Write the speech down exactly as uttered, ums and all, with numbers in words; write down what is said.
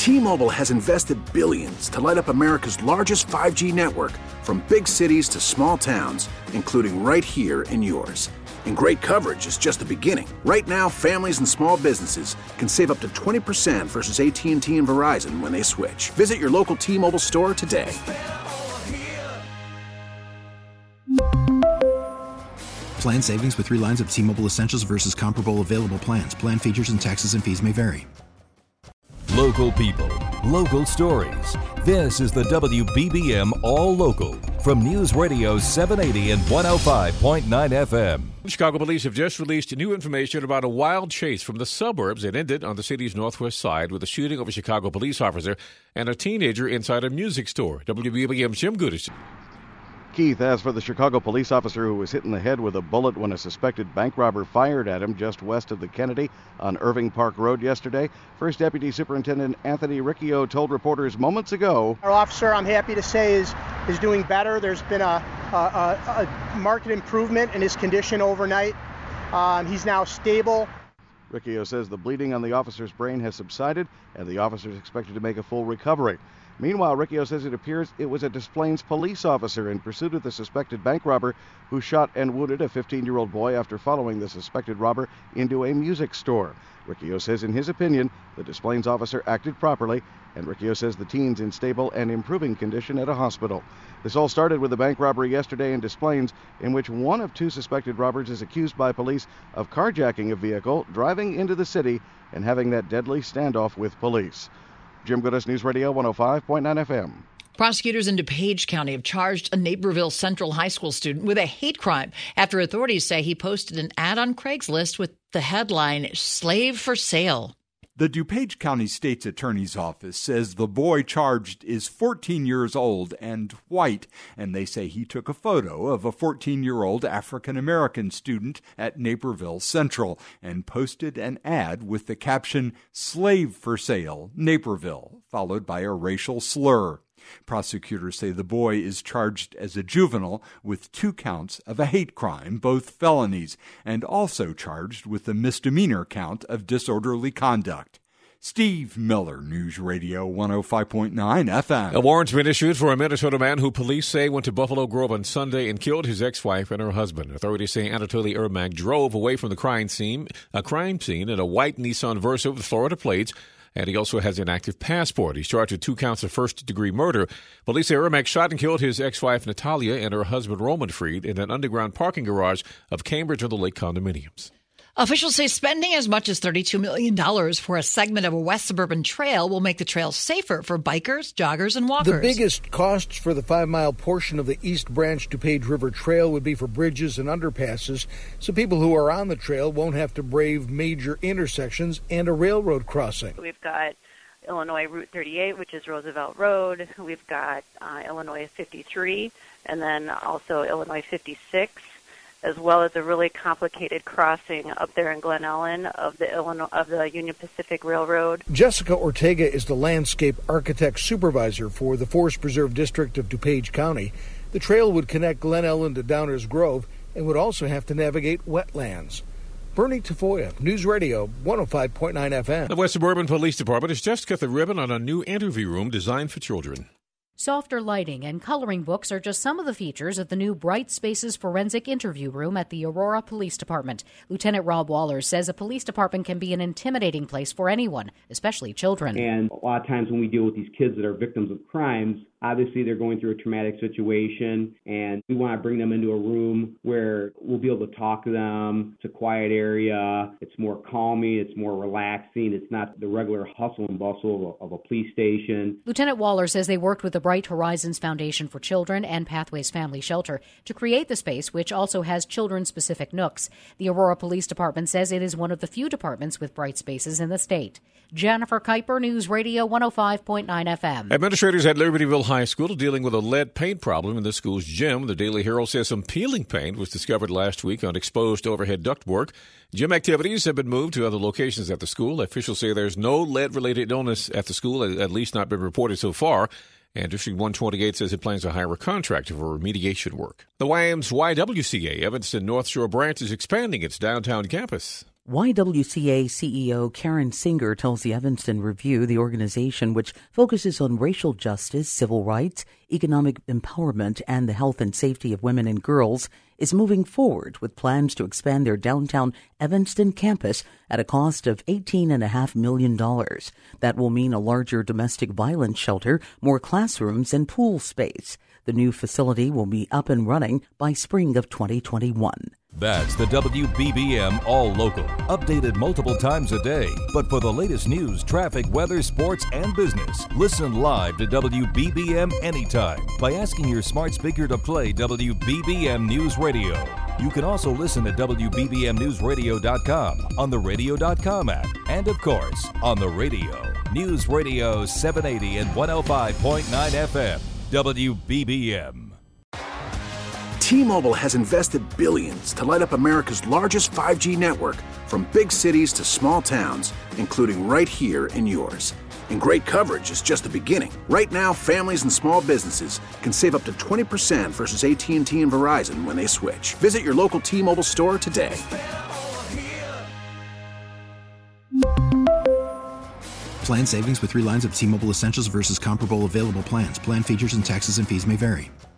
T-Mobile has invested billions to light up America's largest five G network, from big cities to small towns, including right here in yours. And great coverage is just the beginning. Right now, families and small businesses can save up to twenty percent versus A T and T and Verizon when they switch. Visit your local T-Mobile store today. Plan savings with three lines of T-Mobile Essentials versus comparable available plans. Plan features and taxes and fees may vary. Local people, local stories. This is the W B B M All Local from News Radio seven eighty and one oh five point nine F M. Chicago police have just released new information about a wild chase from the suburbs that ended on the city's northwest side with a shooting of a Chicago police officer and a teenager inside a music store. W B B M's Jim Goodis. Keith, as for the Chicago police officer who was hit in the head with a bullet when a suspected bank robber fired at him just west of the Kennedy on Irving Park Road yesterday, First Deputy Superintendent Anthony Riccio told reporters moments ago, our officer, I'm happy to say, is is doing better. There's been a, a, a, a marked improvement in his condition overnight. Um, he's now stable. Riccio says the bleeding on the officer's brain has subsided and the officer is expected to make a full recovery. Meanwhile, Riccio says it appears it was a Des Plaines police officer in pursuit of the suspected bank robber who shot and wounded a fifteen-year-old boy after following the suspected robber into a music store. Riccio says in his opinion, the Des Plaines officer acted properly, and Riccio says the teen's in stable and improving condition at a hospital. This all started with a bank robbery yesterday in Des Plaines, in which one of two suspected robbers is accused by police of carjacking a vehicle, driving into the city, and having that deadly standoff with police. Jim Goodis, News Radio one oh five point nine F M. Prosecutors in DuPage County have charged a Naperville Central High School student with a hate crime after authorities say he posted an ad on Craigslist with the headline, "Slave for Sale." The DuPage County State's Attorney's Office says the boy charged is fourteen years old and white, and they say he took a photo of a fourteen-year-old African-American student at Naperville Central and posted an ad with the caption, "Slave for Sale, Naperville," followed by a racial slur. Prosecutors say the boy is charged as a juvenile with two counts of a hate crime, both felonies, and also charged with the misdemeanor count of disorderly conduct. Steve Miller, News Radio one oh five point nine F M. A warrant's been issued for a Minnesota man who police say went to Buffalo Grove on Sunday and killed his ex-wife and her husband. Authorities say Anatoly Ermak drove away from the crime scene, a crime scene in a white Nissan Versa with Florida plates, and he also has an active passport. He's charged with two counts of first-degree murder. Police say Ermak shot and killed his ex-wife Natalia and her husband Roman Fried in an underground parking garage of Cambridge on the Lake condominiums. Officials say spending as much as thirty-two million dollars for a segment of a West Suburban trail will make the trail safer for bikers, joggers, and walkers. The biggest costs for the five-mile portion of the East Branch DuPage River Trail would be for bridges and underpasses, so people who are on the trail won't have to brave major intersections and a railroad crossing. We've got Illinois Route thirty-eight, which is Roosevelt Road. We've got uh, Illinois fifty-three, and then also Illinois fifty-six. As well as a really complicated crossing up there in Glen Ellen of the Illinois of the Union Pacific Railroad. Jessica Ortega is the landscape architect supervisor for the Forest Preserve District of DuPage County. The trail would connect Glen Ellen to Downers Grove and would also have to navigate wetlands. Bernie Tafoya, News Radio one oh five point nine F M. The West Suburban Police Department has just cut the ribbon on a new interview room designed for children. Softer lighting and coloring books are just some of the features of the new Bright Spaces Forensic Interview Room at the Aurora Police Department. Lieutenant Rob Waller says a police department can be an intimidating place for anyone, especially children. And a lot of times when we deal with these kids that are victims of crimes, obviously they're going through a traumatic situation, and we want to bring them into a room where we'll be able to talk to them. It's a quiet area. It's more calming. It's more relaxing. It's not the regular hustle and bustle of a, of a police station. Lieutenant Waller says they worked with the Bright Horizons Foundation for Children and Pathways Family Shelter to create the space, which also has children-specific nooks. The Aurora Police Department says it is one of the few departments with bright spaces in the state. Jennifer Kuiper, News Radio one oh five point nine F M. Administrators at Libertyville High School are dealing with a lead paint problem in the school's gym. The Daily Herald says some peeling paint was discovered last week on exposed overhead ductwork. Gym activities have been moved to other locations at the school. Officials say there's no lead-related illness at the school, at least not been reported so far. And District one twenty-eight says it plans to hire a contractor for remediation work. The W A M's Y W C A Evanston North Shore branch is expanding its downtown campus. Y W C A C E O Karen Singer tells the Evanston Review the organization, which focuses on racial justice, civil rights, economic empowerment, and the health and safety of women and girls, is moving forward with plans to expand their downtown Evanston campus at a cost of eighteen point five million dollars. That will mean a larger domestic violence shelter, more classrooms, and pool space. The new facility will be up and running by spring of twenty twenty-one. That's the W B B M All Local, updated multiple times a day. But for the latest news, traffic, weather, sports, and business, listen live to W B B M anytime by asking your smart speaker to play W B B M News Radio. You can also listen at W B B M news radio dot com, on the radio dot com app, and of course, on the radio. News Radio seven eighty and one oh five point nine F M, W B B M. T-Mobile has invested billions to light up America's largest five G network, from big cities to small towns, including right here in yours. And great coverage is just the beginning. Right now, families and small businesses can save up to twenty percent versus A T and T and Verizon when they switch. Visit your local T-Mobile store today. Plan savings with three lines of T-Mobile Essentials versus comparable available plans. Plan features and taxes and fees may vary.